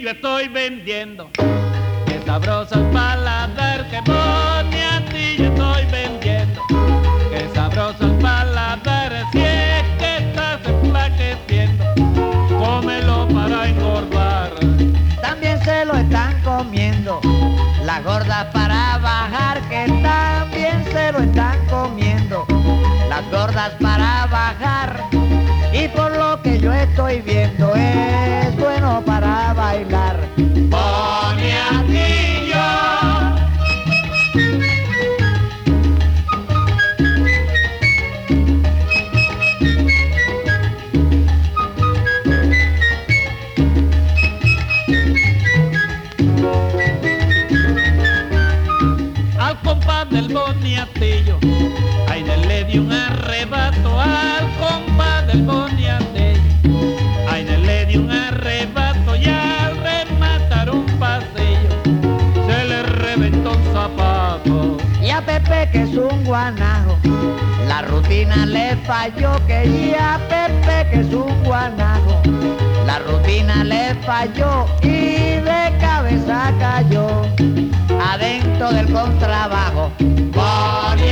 boniatillo estoy vendiendo. Qué sabroso el paladar, qué boniatillo estoy vendiendo. Qué sabroso el paladar, si es que estás enflaqueciendo, cómelo para engordar. También se lo están comiendo las gordas para bajar, que también se lo están comiendo las gordas para bajar. Y por lo que yo estoy viendo es bueno para bailar. Boniatillo. Al compás del boniatillo, ay, le dio un arrebato. Al compás del boniatillo, ay, le dio un arrebato. Y al rematar un pasillo, se le reventó un zapato. Y a Pepe, que es un guanajo, la rutina le falló. Que y a Pepe, que es un guanajo, la rutina le falló y de cabeza cayó adentro del contrabajo.